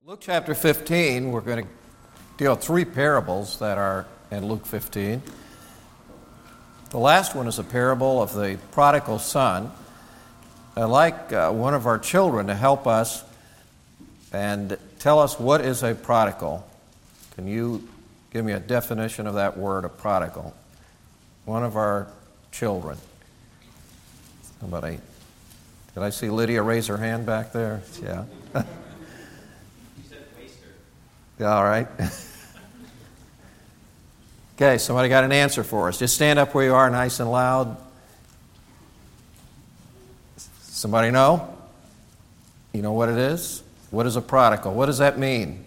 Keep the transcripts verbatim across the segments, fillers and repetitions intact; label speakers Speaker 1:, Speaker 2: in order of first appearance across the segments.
Speaker 1: Luke chapter fifteen, we're going to deal with three parables that are in Luke fifteen. The last one is a parable of the prodigal son. I'd like uh, one of our children to help us and tell us what is a prodigal. Can you give me a definition of that word, a prodigal? One of our children. Somebody. Did I see Lydia raise her hand back there? Yeah. All right. Okay, somebody got an answer for us. Just stand up where you are, nice and loud. Somebody know? You know what it is? What is a prodigal? What does that mean?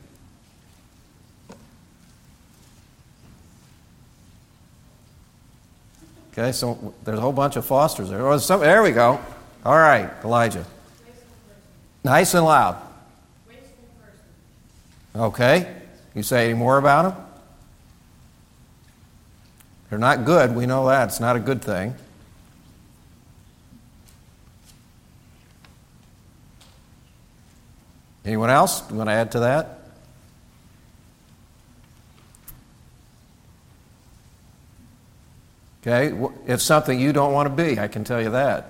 Speaker 1: Okay, so there's a whole bunch of Fosters there. Oh, some, there we go. All right, Elijah. Nice and loud. Okay. You say any more about them? They're not good. We know that. It's not a good thing. Anyone else? You want to add to that? Okay. It's something you don't want to be. I can tell you that.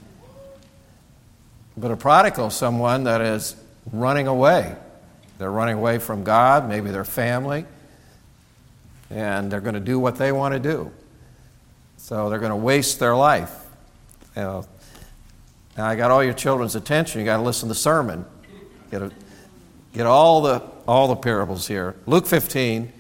Speaker 1: But a prodigal is someone that is running away. They're running away from God, maybe their family, and they're going to do what they want to do. So they're going to waste their life. You know, now I got all your children's attention. You got to listen to the sermon. Get a, get all the all the parables here. Luke fifteen.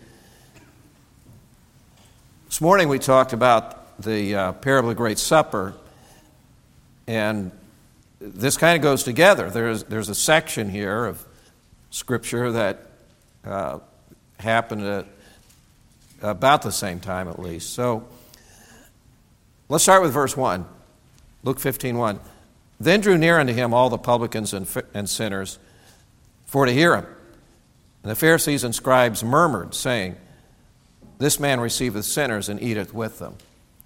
Speaker 1: This morning we talked about the uh, parable of the Great Supper, and this kind of goes together. There's there's a section here of Scripture that uh, happened at about the same time, at least. So let's start with verse one, Luke fifteen one. Then drew near unto him all the publicans and, and sinners for to hear him. And the Pharisees and scribes murmured, saying, This man receiveth sinners and eateth with them.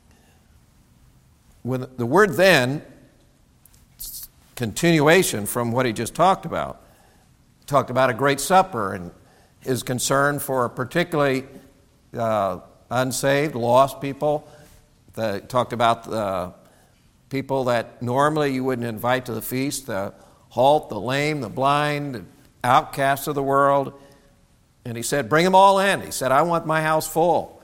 Speaker 1: When the word then, continuation from what he just talked about. Talked about a great supper and his concern for particularly uh, unsaved, lost people. The, talked about the people that normally you wouldn't invite to the feast, the halt, the lame, the blind, the outcasts of the world. And he said, bring them all in. He said, I want my house full.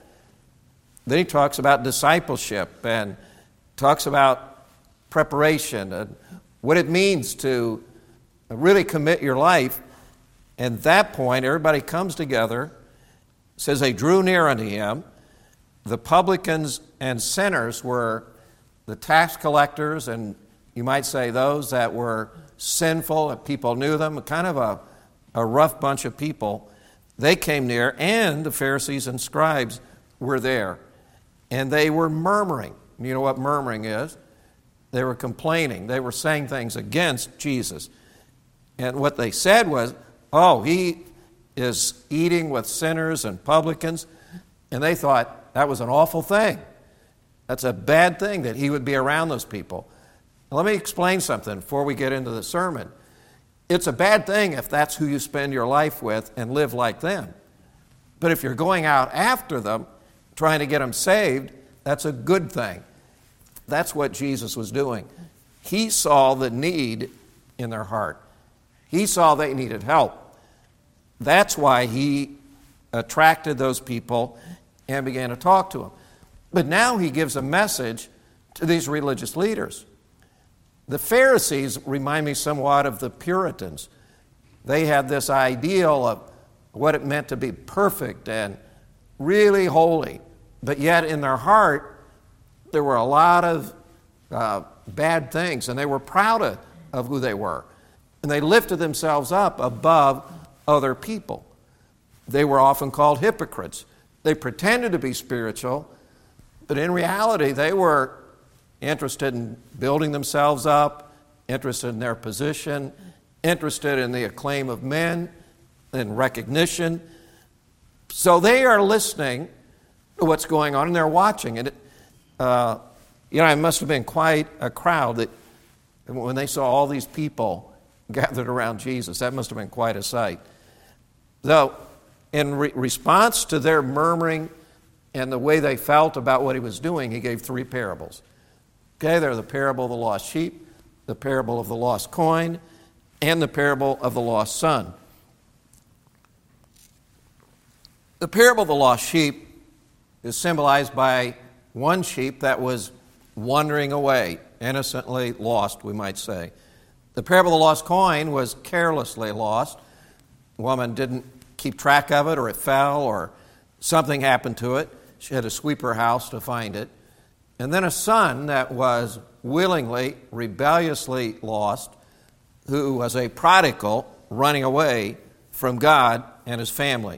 Speaker 1: Then he talks about discipleship and talks about preparation and what it means to really commit your life. And at that point, everybody comes together, says they drew near unto him. The publicans and sinners were the tax collectors, and you might say those that were sinful, and people knew them, kind of a, a rough bunch of people. They came near, and the Pharisees and scribes were there. And they were murmuring. You know what murmuring is? They were complaining. They were saying things against Jesus. And what they said was, oh, he is eating with sinners and publicans. And they thought that was an awful thing. That's a bad thing that he would be around those people. Now, let me explain something before we get into the sermon. It's a bad thing if that's who you spend your life with and live like them. But if you're going out after them, trying to get them saved, that's a good thing. That's what Jesus was doing. He saw the need in their heart. He saw they needed help. That's why he attracted those people and began to talk to them. But now he gives a message to these religious leaders. The Pharisees remind me somewhat of the Puritans. They had this ideal of what it meant to be perfect and really holy. But yet in their heart, there were a lot of uh, bad things, and they were proud of, of who they were. And they lifted themselves up above other people. They were often called hypocrites. They pretended to be spiritual, but in reality, they were interested in building themselves up, interested in their position, interested in the acclaim of men and recognition. So they are listening to what's going on, and they're watching. And it, uh, you know, it must have been quite a crowd that when they saw all these people gathered around Jesus. That must have been quite a sight. Though, in re- response to their murmuring and the way they felt about what he was doing, he gave three parables. Okay, they're the parable of the lost sheep, the parable of the lost coin, and the parable of the lost son. The parable of the lost sheep is symbolized by one sheep that was wandering away, innocently lost, we might say. The parable of the lost coin was carelessly lost. The woman didn't keep track of it, or it fell, or something happened to it. She had to sweep her house to find it. And then a son that was willingly, rebelliously lost, who was a prodigal running away from God and his family.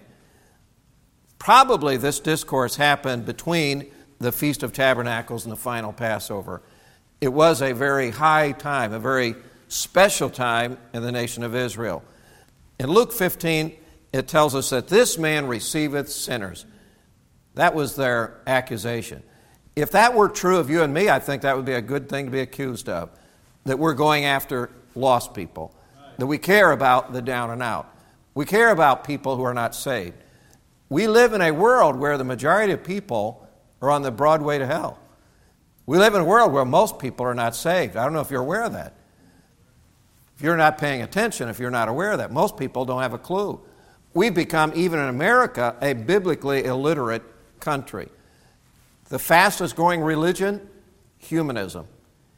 Speaker 1: Probably this discourse happened between the Feast of Tabernacles and the final Passover. It was a very high time, a very special time in the nation of Israel. In Luke fifteen, it tells us that this man receiveth sinners. That was their accusation. If that were true of you and me, I think that would be a good thing to be accused of, that we're going after lost people, that we care about the down and out. We care about people who are not saved. We live in a world where the majority of people are on the broad way to hell. We live in a world where most people are not saved. I don't know if you're aware of that. If you're not paying attention, if you're not aware of that, most people don't have a clue. We've become, even in America, a biblically illiterate country. The fastest growing religion, humanism.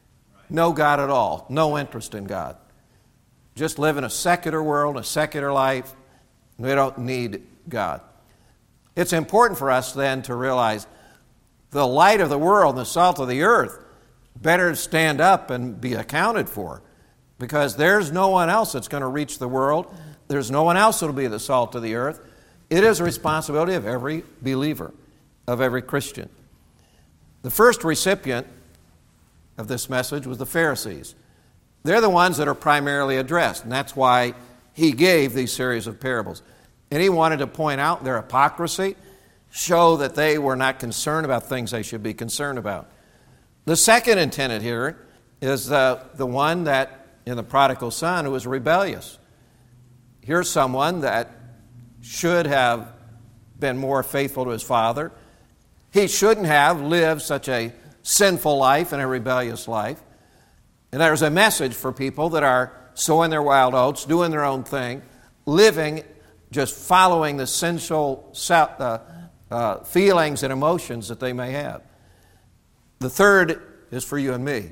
Speaker 1: No God at all. No interest in God. Just live in a secular world, a secular life. We don't need God. It's important for us then to realize the light of the world and the salt of the earth better stand up and be accounted for, because there's no one else that's going to reach the world. There's no one else that will be the salt of the earth. It is a responsibility of every believer, of every Christian. The first recipient of this message was the Pharisees. They're the ones that are primarily addressed, and that's why he gave these series of parables. And he wanted to point out their hypocrisy, show that they were not concerned about things they should be concerned about. The second intended here is the, the one that, in the prodigal son, who was rebellious. Here's someone that should have been more faithful to his father. He shouldn't have lived such a sinful life and a rebellious life. And there's a message for people that are sowing their wild oats, doing their own thing, living, just following the sinful uh, uh, feelings and emotions that they may have. The third is for you and me.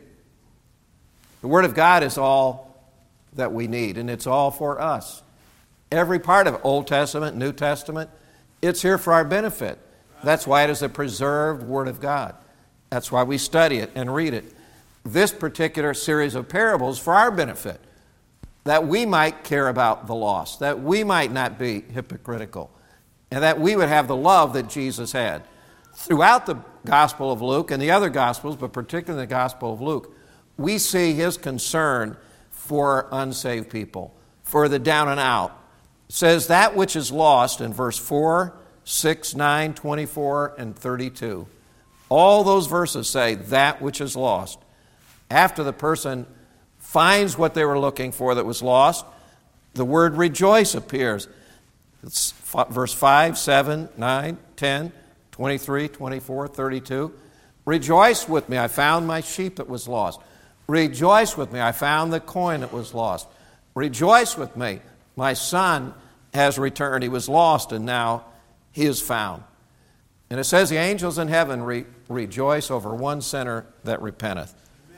Speaker 1: The Word of God is all that we need, and it's all for us. Every part of it, Old Testament, New Testament, it's here for our benefit. That's why it is a preserved Word of God. That's why we study it and read it. This particular series of parables for our benefit, that we might care about the lost, that we might not be hypocritical, and that we would have the love that Jesus had. Throughout the Gospel of Luke and the other Gospels, but particularly the Gospel of Luke, we see his concern for unsaved people, for the down and out. It says that which is lost in verse four, six, nine, twenty-four, and thirty-two. All those verses say that which is lost. After the person finds what they were looking for that was lost, the word rejoice appears. It's verse five, seven, nine, ten, twenty-three, twenty-four, thirty-two. Rejoice with me, I found my sheep that was lost. Rejoice with me, I found the coin that was lost. Rejoice with me, my son has returned. He was lost and now he is found. And it says the angels in heaven re- rejoice over one sinner that repenteth.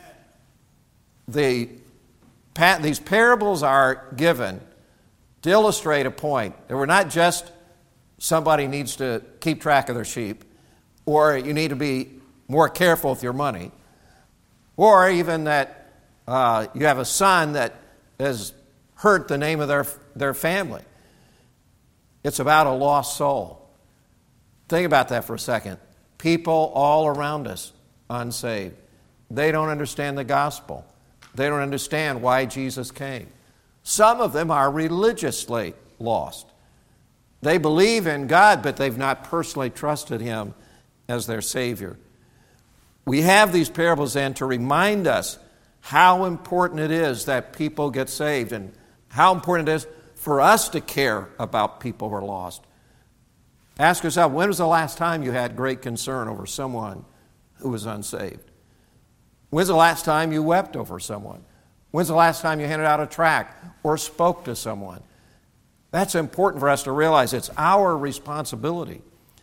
Speaker 1: The, these parables are given to illustrate a point. They were not just somebody needs to keep track of their sheep, or you need to be more careful with your money, or even that uh, you have a son that has hurt the name of their, their family. It's about a lost soul. Think about that for a second. People all around us unsaved. They don't understand the gospel. They don't understand why Jesus came. Some of them are religiously lost. They believe in God, but they've not personally trusted Him as their Savior. We have these parables then to remind us how important it is that people get saved and how important it is for us to care about people who are lost. Ask yourself, when was the last time you had great concern over someone who was unsaved? When's the last time you wept over someone? When's the last time you handed out a tract or spoke to someone? That's important for us to realize. It's our responsibility.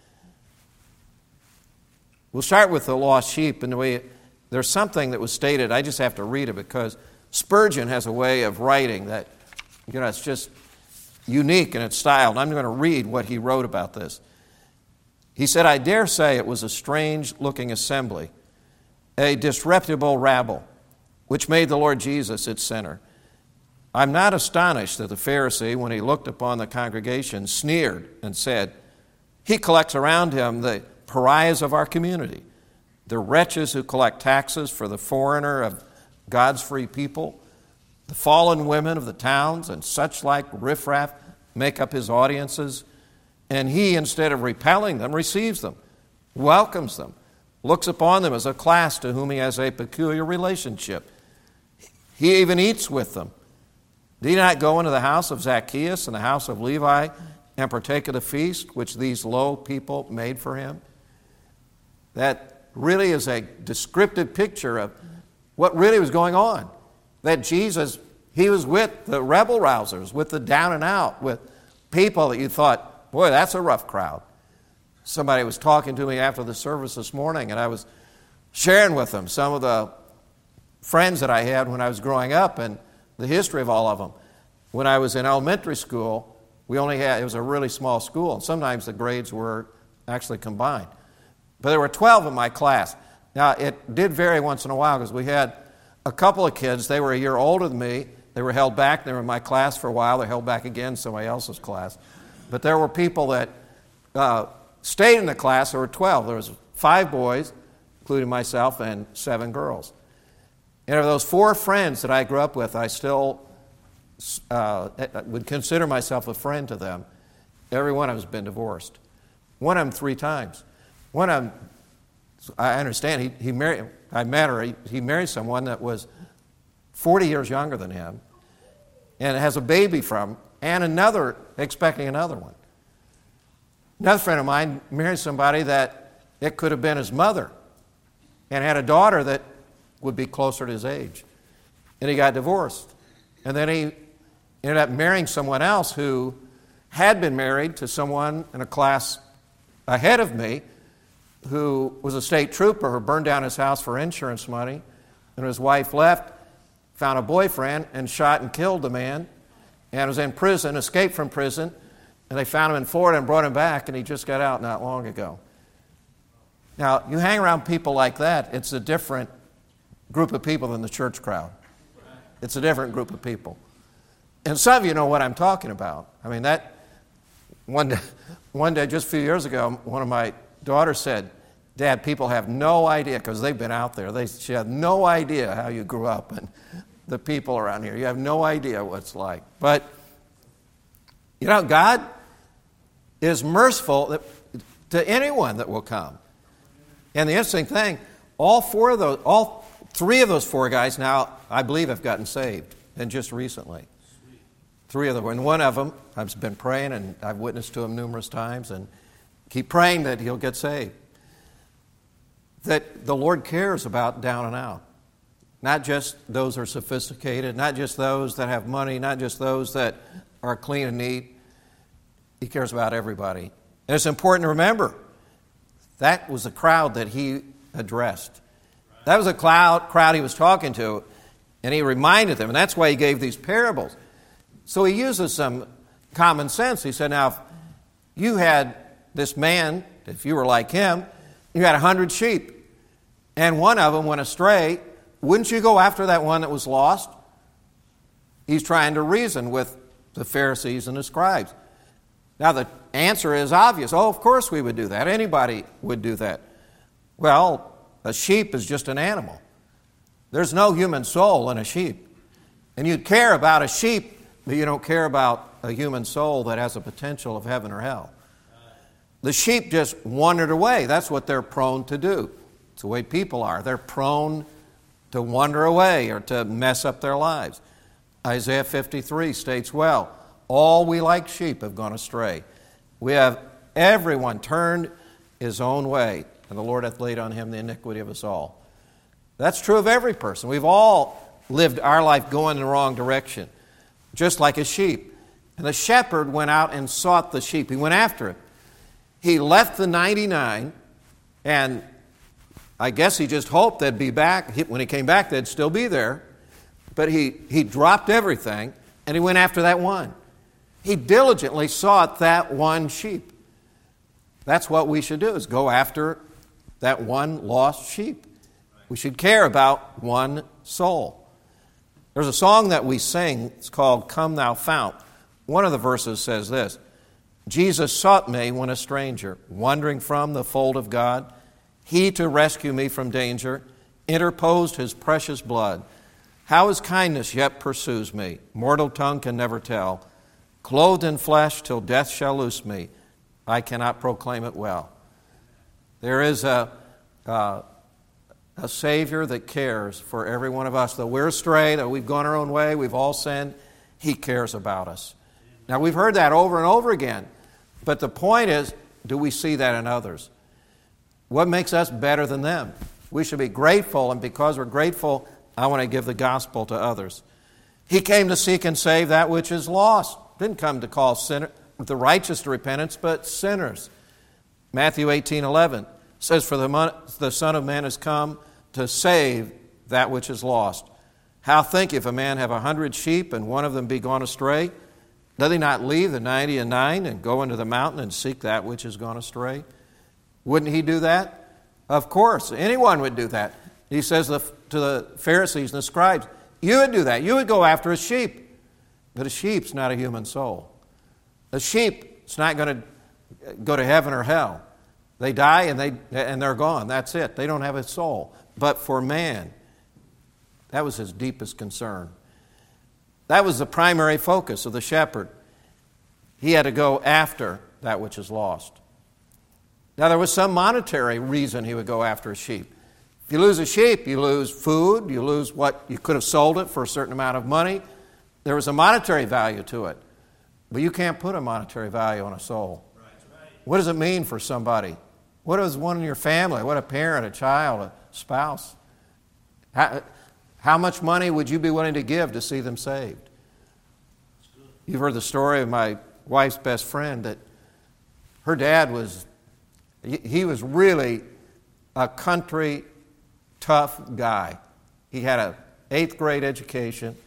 Speaker 1: We'll start with the lost sheep, and the way it, there's something that was stated. I just have to read it because Spurgeon has a way of writing that, you know, it's just unique in its style. And I'm going to read what he wrote about this. He said, "I dare say it was a strange-looking assembly, a disreputable rabble, which made the Lord Jesus its center. I'm not astonished that the Pharisee, when he looked upon the congregation, sneered and said, 'He collects around him the pariahs of our community, the wretches who collect taxes for the foreigner of God's free people, the fallen women of the towns and such like riffraff make up his audiences, and he, instead of repelling them, receives them, welcomes them, looks upon them as a class to whom he has a peculiar relationship. He even eats with them. Did he not go into the house of Zacchaeus and the house of Levi and partake of the feast which these low people made for him?'" That really is a descriptive picture of what really was going on. That Jesus, he was with the rebel rousers, with the down and out, with people that you thought, boy, that's a rough crowd. Somebody was talking to me after the service this morning, and I was sharing with them some of the friends that I had when I was growing up and the history of all of them. When I was in elementary school, we only had, it was a really small school, and sometimes the grades were actually combined. But there were twelve in my class. Now, it did vary once in a while because we had a couple of kids, they were a year older than me. They were held back. They were in my class for a while. They held back again in somebody else's class. But there were people that uh, stayed in the class. There were twelve. There was five boys, including myself, and seven girls. And of those four friends that I grew up with, I still uh, would consider myself a friend to them. Every one of them has been divorced. One of them three times. One of them, I understand, he, he married, I met her, he, he married someone that was forty years younger than him and has a baby from, and another, expecting another one. Another friend of mine married somebody that it could have been his mother and had a daughter that would be closer to his age. And he got divorced. And then he ended up marrying someone else who had been married to someone in a class ahead of me who was a state trooper who burned down his house for insurance money. And his wife left, found a boyfriend, and shot and killed the man, and was in prison, escaped from prison, and they found him in Florida and brought him back, and he just got out not long ago. Now, you hang around people like that, it's a different group of people than the church crowd. It's a different group of people. And some of you know what I'm talking about. I mean, that, one day, one day just a few years ago, one of my daughters said, "Dad, people have no idea," because they've been out there, they, she had no idea how you grew up and the people around here. You have no idea what it's like. But, you know, God is merciful to anyone that will come. And the interesting thing, all four of those, all three of those four guys now, I believe, have gotten saved, and just recently. Three of them, and one of them, I've been praying, and I've witnessed to him numerous times, and keep praying that he'll get saved. That the Lord cares about down and out. Not just those who are sophisticated, not just those that have money, not just those that are clean and neat. He cares about everybody. And it's important to remember, that was the crowd that he addressed. That was a crowd, crowd he was talking to, and he reminded them, and that's why he gave these parables. So he uses some common sense. He said, now, if you had this man, if you were like him, you had a hundred sheep, and one of them went astray, wouldn't you go after that one that was lost? He's trying to reason with the Pharisees and the scribes. Now, the answer is obvious. Oh, of course we would do that. Anybody would do that. Well, a sheep is just an animal. There's no human soul in a sheep. And you'd care about a sheep, but you don't care about a human soul that has a potential of heaven or hell. The sheep just wandered away. That's what they're prone to do. It's the way people are. They're prone to wander away or to mess up their lives. Isaiah fifty-three states well, All we like sheep have gone astray. We have everyone turned his own way, and the Lord hath laid on him the iniquity of us all. That's true of every person. We've all lived our life going in the wrong direction, just like a sheep. And the shepherd went out and sought the sheep. He went after it. He left the ninety-nine, and I guess he just hoped they'd be back. When he came back, they'd still be there. But he, he dropped everything, and he went after that one. He diligently sought that one sheep. That's what we should do, is go after that one lost sheep. We should care about one soul. There's a song that we sing. It's called Come Thou Fount. One of the verses says this: Jesus sought me when a stranger, wandering from the fold of God. He, to rescue me from danger, interposed his precious blood. How his kindness yet pursues me, mortal tongue can never tell. Clothed in flesh till death shall loose me, I cannot proclaim it well. There is a, uh, a Savior that cares for every one of us. Though we're astray, though we've gone our own way, we've all sinned, He cares about us. Now, we've heard that over and over again, but the point is, do we see that in others? What makes us better than them? We should be grateful, and because we're grateful, I want to give the gospel to others. He came to seek and save that which is lost. Didn't come to call sinner, the righteous to repentance, but sinners. Matthew eighteen eleven says, For the, mon- the Son of Man has come to save that which is lost. How think if a man have a hundred sheep and one of them be gone astray? Doth he not leave the ninety and nine and go into the mountain and seek that which is gone astray? Wouldn't he do that? Of course, anyone would do that. He says to the Pharisees and the scribes, you would do that. You would go after a sheep. But a sheep's not a human soul. A sheep is not going to go to heaven or hell. They die and, they, and they're gone. That's it. They don't have a soul. But for man, that was his deepest concern. That was the primary focus of the shepherd. He had to go after that which is lost. Now, there was some monetary reason he would go after a sheep. If you lose a sheep, you lose food, you lose what you could have sold it for a certain amount of money. There was a monetary value to it. But you can't put a monetary value on a soul. Right. What does it mean for somebody? What does one in your family, what a parent, a child, a spouse? How, how much money would you be willing to give to see them saved? You've heard the story of my wife's best friend that her dad was, he was really a country tough guy. He had an eighth grade education.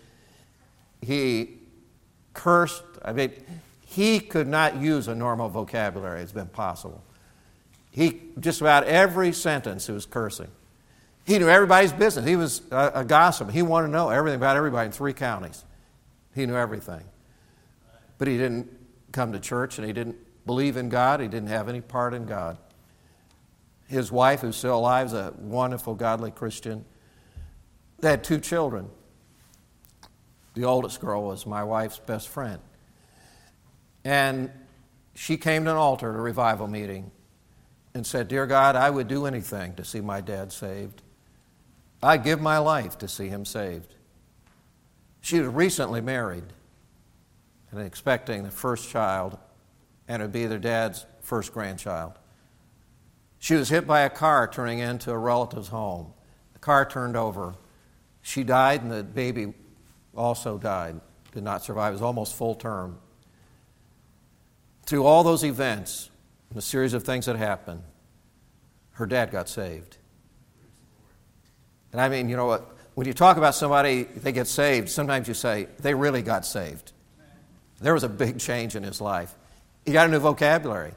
Speaker 1: He cursed. I mean, he could not use a normal vocabulary. It's been possible. He, just about every sentence he was cursing. He knew everybody's business. He was a, a gossip. He wanted to know everything about everybody in three counties. He knew everything. But he didn't come to church, and he didn't believe in God. He didn't have any part in God. His wife, who's still alive, is a wonderful, godly Christian. They had two children. The oldest girl was my wife's best friend. And she came to an altar at a revival meeting and said, Dear God, I would do anything to see my dad saved. I'd give my life to see him saved. She was recently married and expecting the first child, and it would be their dad's first grandchild. She was hit by a car turning into a relative's home. The car turned over. She died, and the baby also died, did not survive. It was almost full term. Through all those events, and a series of things that happened, her dad got saved. And I mean, you know what? When you talk about somebody, they get saved, sometimes you say, they really got saved. There was a big change in his life. He got a new vocabulary.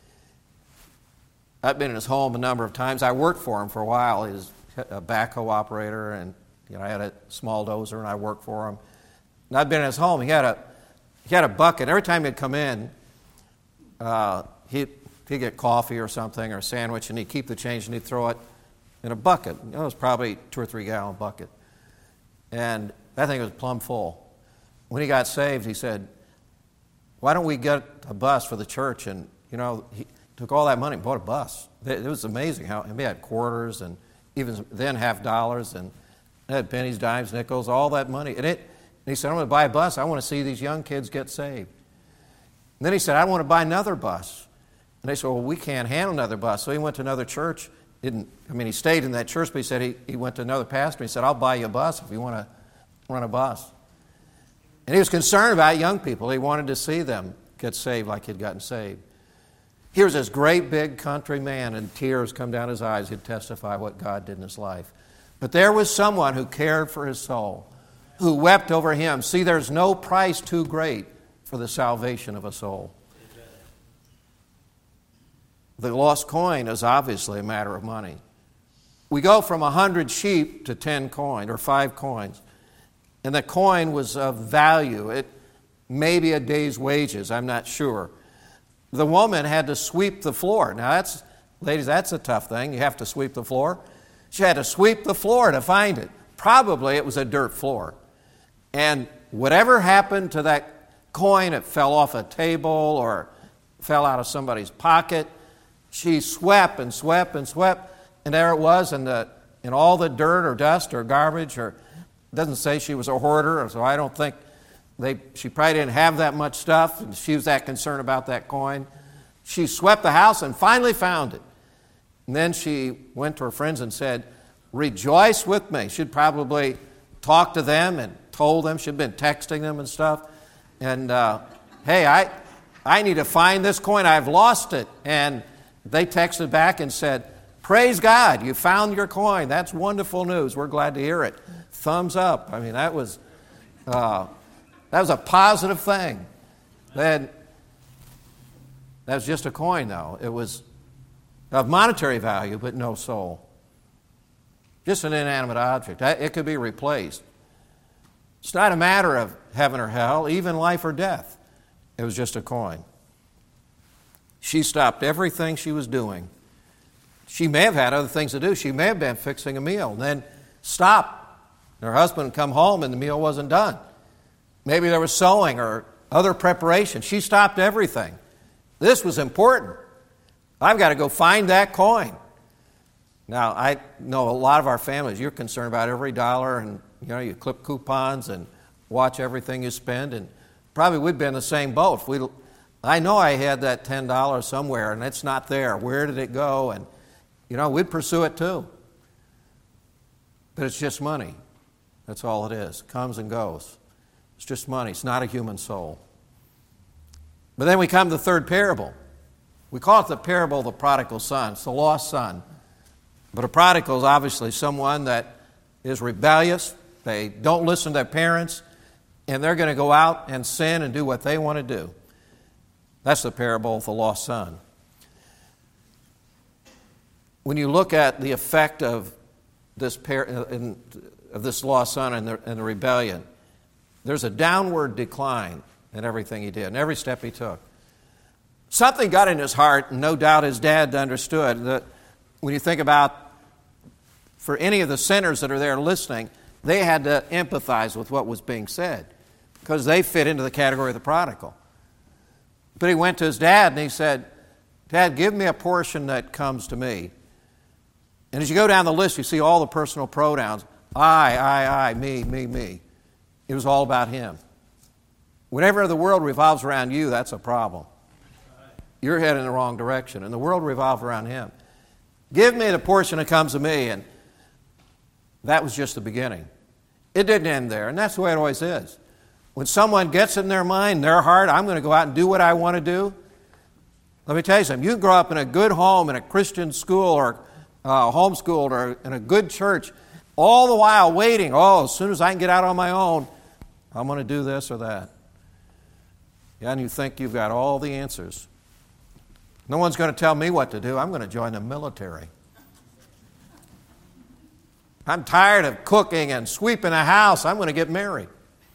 Speaker 1: I've been in his home a number of times. I worked for him for a while. He was a backhoe operator, and you know, I had a small dozer, and I worked for him. And I've been in his home. He had a he had a bucket. Every time he'd come in, uh, he'd, he'd get coffee or something or a sandwich, and he'd keep the change, and he'd throw it in a bucket. You know, it was probably a two or three gallon bucket. And that thing was plumb full. When he got saved, he said, why don't we get a bus for the church? And, you know, he took all that money and bought a bus. It was amazing how he had quarters and even then half dollars, and it had pennies, dimes, nickels, all that money. And it, And he said, I'm going to buy a bus. I want to see these young kids get saved. And then he said, I want to buy another bus. And they said, well, we can't handle another bus. So he went to another church. Didn't, I mean, he stayed in that church, but he said he, he went to another pastor. He said, I'll buy you a bus if you want to run a bus. And he was concerned about young people. He wanted to see them get saved like he'd gotten saved. Here's this great big country man, and tears come down his eyes. He'd testify what God did in his life. But there was someone who cared for his soul, who wept over him. See, there's no price too great for the salvation of a soul. The lost coin is obviously a matter of money. We go from a hundred sheep to ten coin or five coins. And the coin was of value. It may be a day's wages, I'm not sure. The woman had to sweep the floor. Now that's, ladies, that's a tough thing. You have to sweep the floor. She had to sweep the floor to find it. Probably it was a dirt floor. And whatever happened to that coin, it fell off a table or fell out of somebody's pocket. She swept and swept and swept, and there it was in, the, in all the dirt or dust or garbage. Or it doesn't say she was a hoarder, so I don't think they. She probably didn't have that much stuff, and she was that concerned about that coin. She swept the house and finally found it. And then she went to her friends and said, rejoice with me. She'd probably talked to them and told them. She'd been texting them and stuff. And, uh, hey, I, I need to find this coin. I've lost it. And they texted back and said, praise God, you found your coin. That's wonderful news. We're glad to hear it. Thumbs up. I mean, that was uh, that was a positive thing. That, that was just a coin, though. It was of monetary value, but no soul. Just an inanimate object. It could be replaced. It's not a matter of heaven or hell, even life or death. It was just a coin. She stopped everything she was doing. She may have had other things to do. She may have been fixing a meal and then stopped. Her husband would come home and the meal wasn't done. Maybe there was sewing or other preparation. She stopped everything. This was important. I've got to go find that coin. Now, I know a lot of our families, you're concerned about every dollar, and you know, you clip coupons and watch everything you spend, and probably we'd be in the same boat. If we, I know I had that ten dollars somewhere, and it's not there. Where did it go? And, you know, we'd pursue it too. But it's just money. That's all it is. It comes and goes. It's just money. It's not a human soul. But then we come to the third parable. We call it the parable of the prodigal son. It's the lost son. But a prodigal is obviously someone that is rebellious. They don't listen to their parents, and they're going to go out and sin and do what they want to do. That's the parable of the lost son. When you look at the effect of this par- in, of this lost son and the, and the rebellion, there's a downward decline in everything he did, and every step he took. Something got in his heart, and no doubt his dad understood that when you think about, for any of the sinners that are there listening, they had to empathize with what was being said because they fit into the category of the prodigal. But he went to his dad and he said, Dad, give me a portion that comes to me. And as you go down the list, you see all the personal pronouns. I, I, I, me, me, me. It was all about him. Whenever the world revolves around you, that's a problem. You're heading in the wrong direction, and the world revolves around him. Give me the portion that comes to me, and that was just the beginning. It didn't end there, and that's the way it always is. When someone gets in their mind, their heart, I'm going to go out and do what I want to do, let me tell you something. You can grow up in a good home, in a Christian school, or uh, homeschooled, or in a good church, all the while waiting, oh, as soon as I can get out on my own, I'm going to do this or that. Yeah, and you think you've got all the answers. No one's going to tell me what to do. I'm going to join the military. I'm tired of cooking and sweeping a house. I'm going to get married.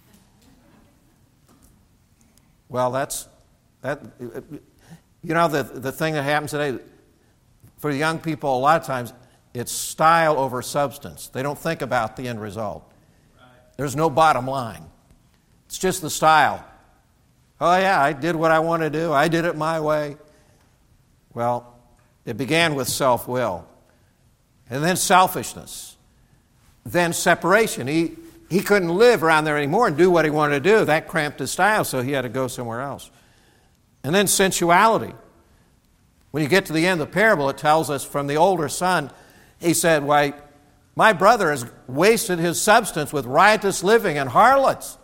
Speaker 1: Well, that's, that. You know, the, the thing that happens today, for the young people, a lot of times, it's style over substance. They don't think about the end result. There's no bottom line. It's just the style. Oh, yeah, I did what I want to do. I did it my way. Well, it began with self-will, and then selfishness, then separation. He, he couldn't live around there anymore and do what he wanted to do. That cramped his style, so he had to go somewhere else. And then sensuality. When you get to the end of the parable, it tells us from the older son, he said, why, my brother has wasted his substance with riotous living and harlots.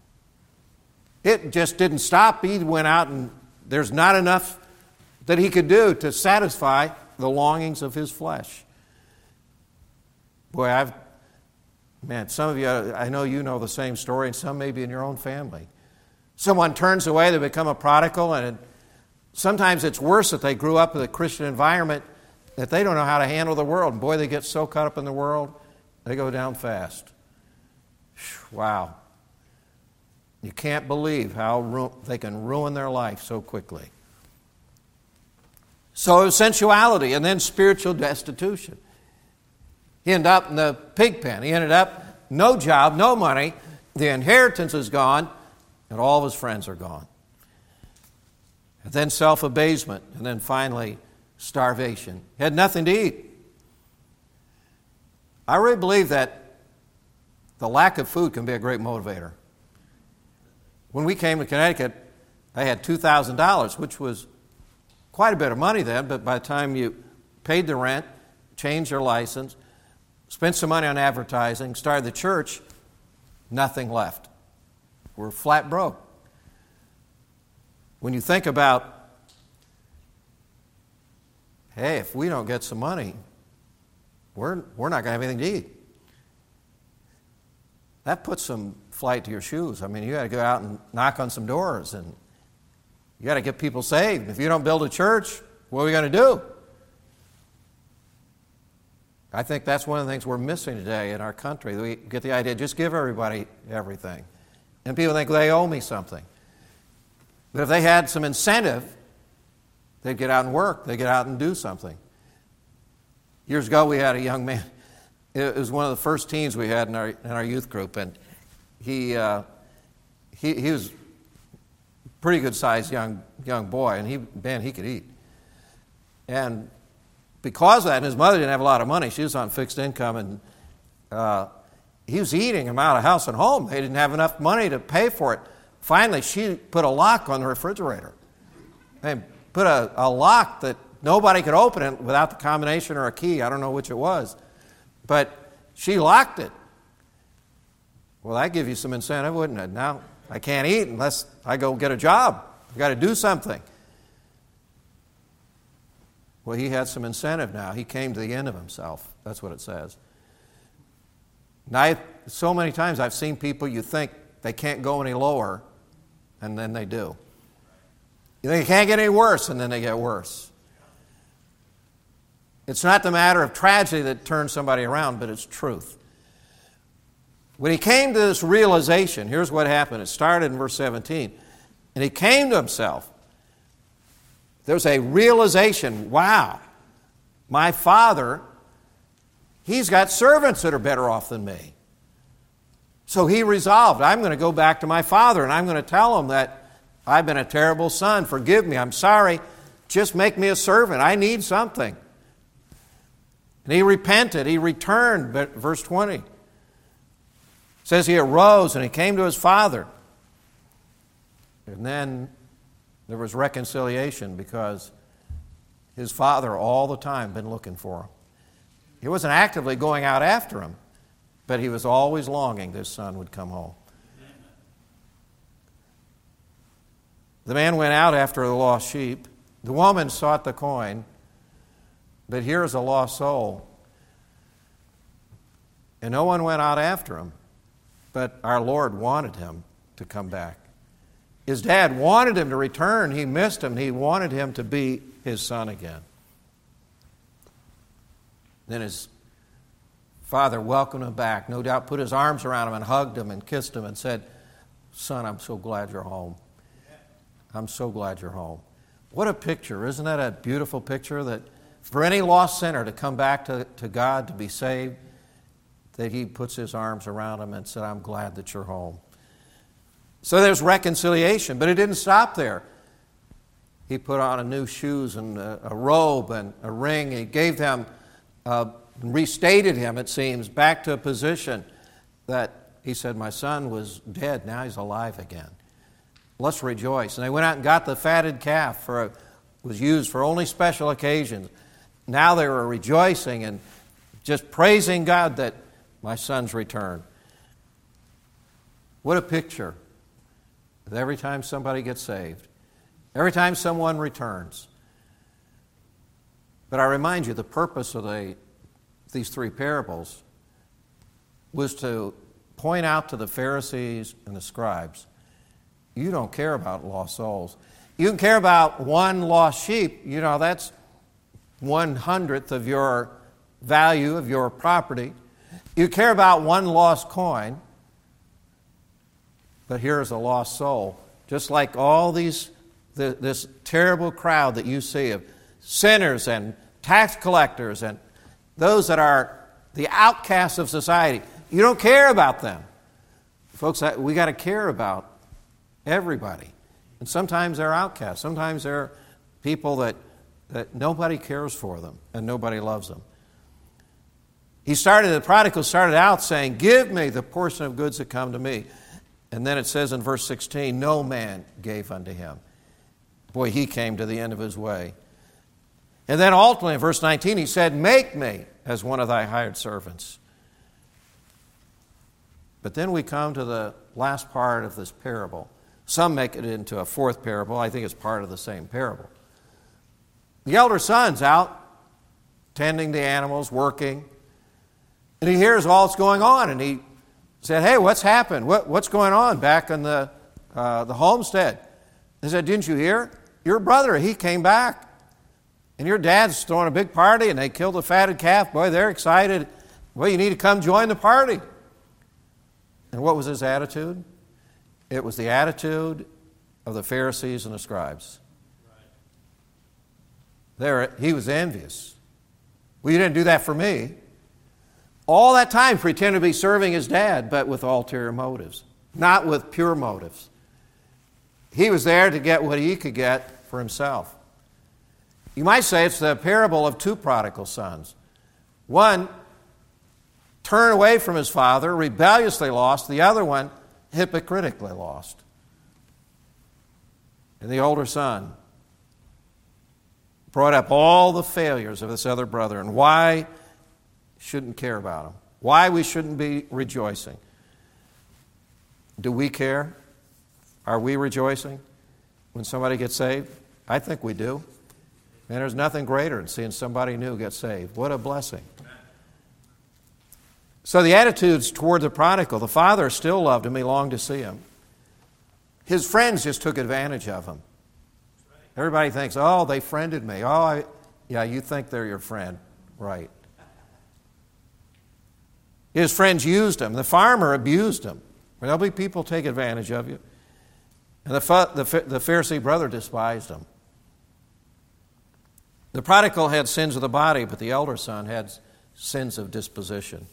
Speaker 1: It just didn't stop. He went out and there's not enough that he could do to satisfy the longings of his flesh. Boy, I've, man, some of you, I know you know the same story, and some maybe in your own family. Someone turns away, they become a prodigal, and it, sometimes it's worse that they grew up in a Christian environment that they don't know how to handle the world. And boy, they get so caught up in the world, they go down fast. Wow. You can't believe how ru- they can ruin their life so quickly. So it was sensuality and then spiritual destitution. He ended up in the pig pen. He ended up no job, no money. The inheritance is gone, and all of his friends are gone. And then self-abasement, and then finally starvation. He had nothing to eat. I really believe that the lack of food can be a great motivator. When we came to Connecticut, I had two thousand dollars, which was quite a bit of money then, but by the time you paid the rent, changed your license, spent some money on advertising, started the church, nothing left. We're flat broke. When you think about, hey, if we don't get some money, we're, we're not going to have anything to eat. That puts some flight to your shoes. I mean, you got to go out and knock on some doors, and you got to get people saved. If you don't build a church, what are we going to do? I think that's one of the things we're missing today in our country. We get the idea, just give everybody everything. And people think they owe me something. But if they had some incentive, they'd get out and work. They'd get out and do something. Years ago, we had a young man. It was one of the first teens we had in our in our youth group, and he uh, he, he was a pretty good-sized young young boy, and he man, he could eat. And because of that, and his mother didn't have a lot of money. She was on fixed income, and uh, he was eating him out of house and home. They didn't have enough money to pay for it. Finally, she put a lock on the refrigerator. They put a, a lock that nobody could open it without the combination or a key. I don't know which it was. But she locked it. Well, that'd give you some incentive, wouldn't it? Now, I can't eat unless I go get a job. I've got to do something. Well, he had some incentive now. He came to the end of himself. That's what it says. Now, I, so many times I've seen people you think they can't go any lower, and then they do. You think it can't get any worse, and then they get worse. It's not the matter of tragedy that turns somebody around, but it's truth. When he came to this realization, here's what happened. It started in verse seventeen. And he came to himself. There's a realization, wow, my father, he's got servants that are better off than me. So he resolved, I'm going to go back to my father, and I'm going to tell him that I've been a terrible son. Forgive me, I'm sorry. Just make me a servant. I need something. And he repented. He returned. But verse twenty it says he arose and he came to his father. And then there was reconciliation because his father all the time been looking for him. He wasn't actively going out after him, but he was always longing this son would come home. The man went out after the lost sheep. The woman sought the coin. But here is a lost soul. And no one went out after him, but our Lord wanted him to come back. His dad wanted him to return. He missed him. He wanted him to be his son again. Then his father welcomed him back, no doubt put his arms around him and hugged him and kissed him and said, son, I'm so glad you're home. I'm so glad you're home. What a picture. Isn't that a beautiful picture that for any lost sinner to come back to, to God, to be saved, that he puts his arms around him and said, I'm glad that you're home. So there's reconciliation, but it didn't stop there. He put on a new shoes and a, a robe and a ring. He gave them, uh, restated him, it seems, back to a position that he said, my son was dead, now he's alive again. Let's rejoice. And they went out and got the fatted calf for a, was used for only special occasions. Now they were rejoicing and just praising God that my son's returned. What a picture of every time somebody gets saved, every time someone returns. But I remind you, the purpose of the, these three parables was to point out to the Pharisees and the scribes, you don't care about lost souls. You can care about one lost sheep. You know, that's one hundredth of your value of your property. You care about one lost coin. But here's a lost soul. Just like all these, the, this terrible crowd that you see of sinners and tax collectors and those that are the outcasts of society. You don't care about them. Folks, we got to care about everybody. And sometimes they're outcasts. Sometimes they're people that, that nobody cares for them and nobody loves them. He started, the prodigal started out saying, give me the portion of goods that come to me. And then it says in verse sixteen, no man gave unto him. Boy, he came to the end of his way. And then ultimately in verse nineteen, he said, make me as one of thy hired servants. But then we come to the last part of this parable. Some make it into a fourth parable. I think it's part of the same parable. The elder son's out tending the animals, working, and he hears all that's going on, and he said, hey, what's happened? What, what's going on back in the, uh, the homestead? He said, didn't you hear? Your brother, he came back, and your dad's throwing a big party, and they killed a fatted calf. Boy, they're excited. Well, you need to come join the party. And what was his attitude? It was the attitude of the Pharisees and the scribes. There, he was envious. Well, you didn't do that for me. All that time pretended to be serving his dad, but with ulterior motives, not with pure motives. He was there to get what he could get for himself. You might say it's the parable of two prodigal sons. One turned away from his father, rebelliously lost. The other one hypocritically lost. And the older son brought up all the failures of this other brother and why shouldn't care about him, why we shouldn't be rejoicing. Do we care? Are we rejoicing when somebody gets saved? I think we do. And there's nothing greater than seeing somebody new get saved. What a blessing. So the attitudes toward the prodigal, the father still loved him, he longed to see him. His friends just took advantage of him. Everybody thinks, oh, they friended me. Oh, I, yeah, you think they're your friend. Right. His friends used him. The farmer abused him. There'll be people take advantage of you. And the, the, the Pharisee brother despised him. The prodigal had sins of the body, but the elder son had sins of disposition.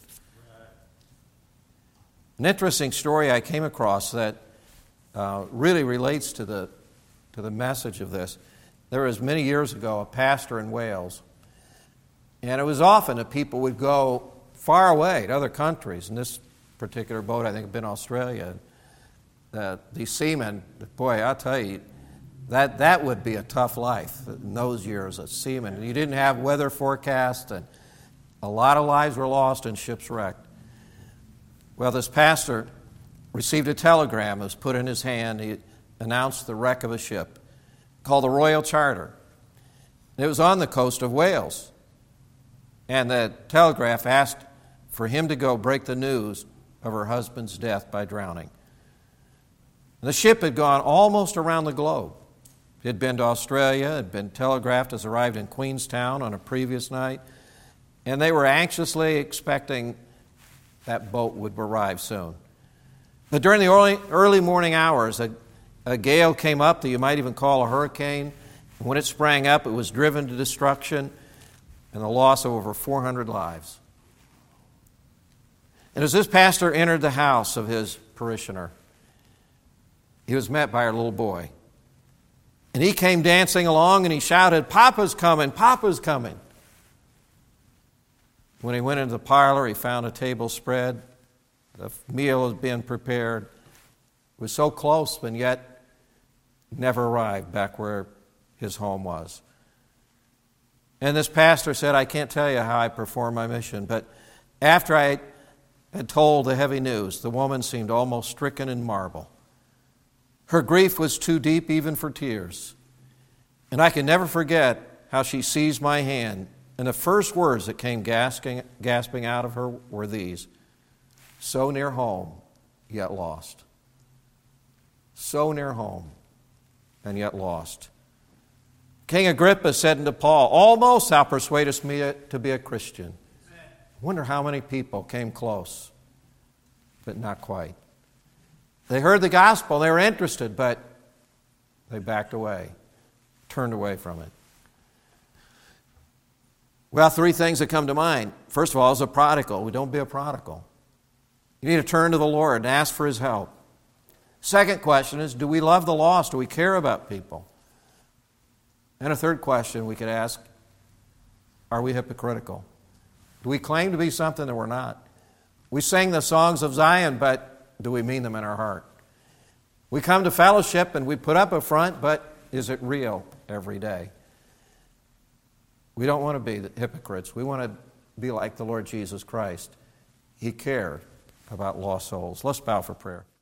Speaker 1: An interesting story I came across that uh, really relates to the, to the message of this. There was many years ago a pastor in Wales, and it was often that people would go far away to other countries. In this particular boat, I think, had been Australia. Uh, these seamen, boy, I'll tell you, that, that would be a tough life in those years as seamen. You didn't have weather forecasts, and a lot of lives were lost and ships wrecked. Well, this pastor received a telegram that was put in his hand. He announced the wreck of a ship called the Royal Charter. It was on the coast of Wales. And the telegraph asked for him to go break the news of her husband's death by drowning. The ship had gone almost around the globe. It had been to Australia, it had been telegraphed, has arrived in Queenstown on a previous night, and they were anxiously expecting that boat would arrive soon. But during the early, early morning hours, a, a gale came up that you might even call a hurricane. And when it sprang up, it was driven to destruction and the loss of over four hundred lives. And as this pastor entered the house of his parishioner, he was met by our little boy. And he came dancing along and he shouted, "Papa's coming, Papa's coming." When he went into the parlor, he found a table spread The meal was being prepared. It was so close, and yet never arrived back where his home was. And this pastor said, I can't tell you how I performed my mission, but after I had told the heavy news, the woman seemed almost stricken in marble. Her grief was too deep even for tears. And I can never forget how she seized my hand, and the first words that came gasping, gasping out of her were these: so near home, yet lost. So near home, and yet lost. King Agrippa said unto Paul, almost thou persuadest me to be a Christian. I wonder how many people came close, but not quite. They heard the gospel, they were interested, but they backed away, turned away from it. Well, three things that come to mind. First of all, is a prodigal. We don't be a prodigal. You need to turn to the Lord and ask for His help. Second question is, do we love the lost? Do we care about people? And a third question we could ask, are we hypocritical? Do we claim to be something that we're not? We sing the songs of Zion, but do we mean them in our heart? We come to fellowship and we put up a front, but is it real every day? We don't want to be the hypocrites. We want to be like the Lord Jesus Christ. He cared about lost souls. Let's bow for prayer.